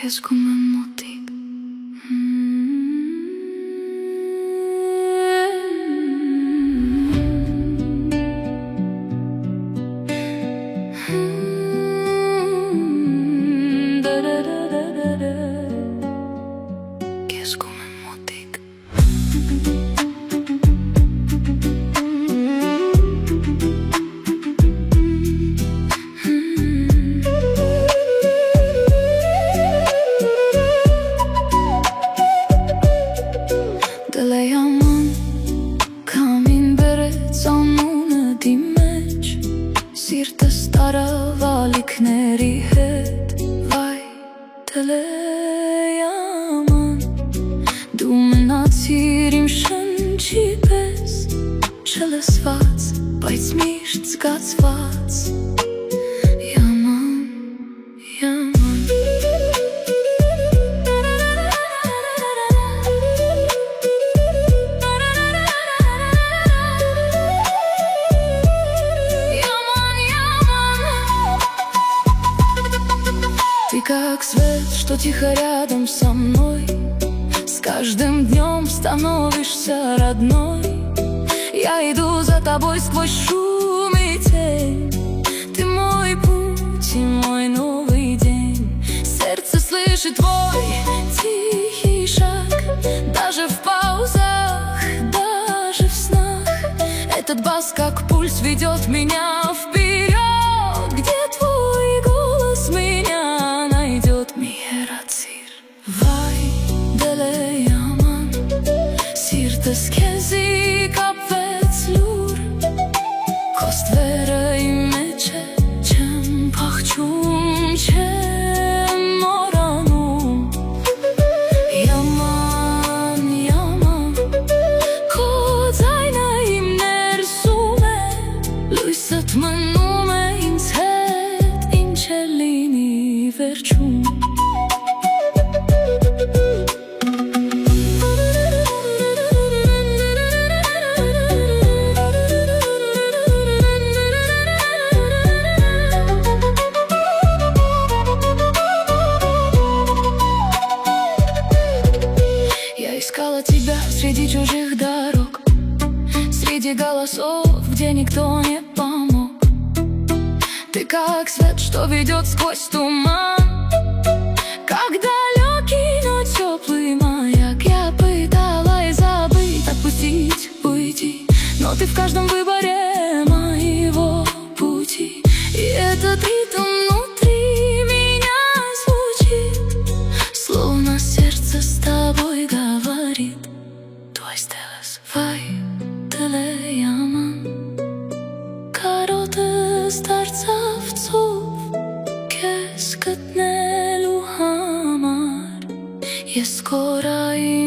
Քեզ գում եմ մոտիկ Քեզ գում եմ մոտիկ Դելեյաման Կամին բերեց անունը դիմեջ Սիրտս տարավ ալիքների հետ Վայ Դելեյաման Դու մնացիր իմ շնչի պես Չլսված, բայց միշտ զգացված Yaman, yaman Ты как свет, что тихо рядом со мной С каждым днем становишься родной Я иду за тобой сквозь шум и тень Ты мой путь и мой новый день Сердце слышит твой тихий шаг Даже в паузах, даже в снах Этот бас как пульс ведет меня вперед Где твой голос меня найдет Миерацир Vay Deleyaman Sirtes kezi kapvetzlur Kost vere imeche Chem pachchum Chem moranum Yaman, yaman Kod ayna im nersum e Lույսըt մնում է ինձ հետ Ինչ է լինի վերջում Я искала тебя среди чужих дорог Среди голосов, где никто не помог Ты как свет, что ведет сквозь туман Как далекий, но теплый маяк Я пыталась забыть, отпустить, уйти Но ты в каждом выборе моего пути И этот ритм внутри меня звучит Словно сердце с тобой говорит Твой стелес, вай, Deleyaman Կարոտս դարձավ ծով Քեզ գտնելու համար Ես կորայի